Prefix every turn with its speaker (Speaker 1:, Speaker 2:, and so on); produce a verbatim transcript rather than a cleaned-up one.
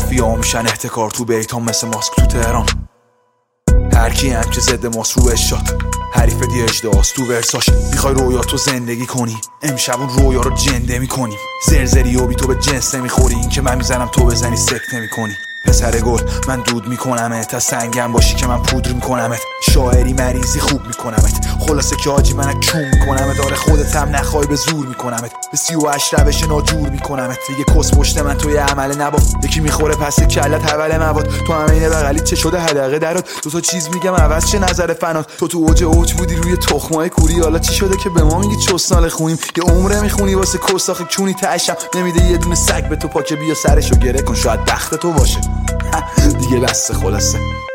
Speaker 1: مافیا میشن احتکار تو بیتام مثل ماسک تو تهران. هر کی هم که زده ماست رو اشاد حریف دی اجداست تو ورساش. میخوای رویاتو زندگی کنی امشب اون رویا رو جنده میکنیم. زرزری و بی تو به جنس نمیخوری، این که من میزنم تو بزنی سکته میکنی. پسر گل من دود میکنمت، تا سنگم باشی که من پودر میکنمت. شاعری مریضی خوب میکنمت، خلاصه که آجی من کون میکنمت. داره خودت هم نخوای به زور میکنمت، به سی و هشت روش ناجور میکنمت. دیگه کس پشت من توی عمل نبا، یکی میخوره پس کلت حول مواد. تو همه اینه بغلی چه شده حدقه درات، دو تا چیز میگم عوض چه نظر فنات. تو تو اوج اوج بودی روی تخمای کوری، حالا چی شده که به ما میگی چسنال خونیم؟ یه عمره میخونی واسه کساخ کونی تاشم نمیده یه دونه سگ به تو پاکه بیا سرشو گره کن، شاید بخت تو باشه. دیگه بس خلاصه.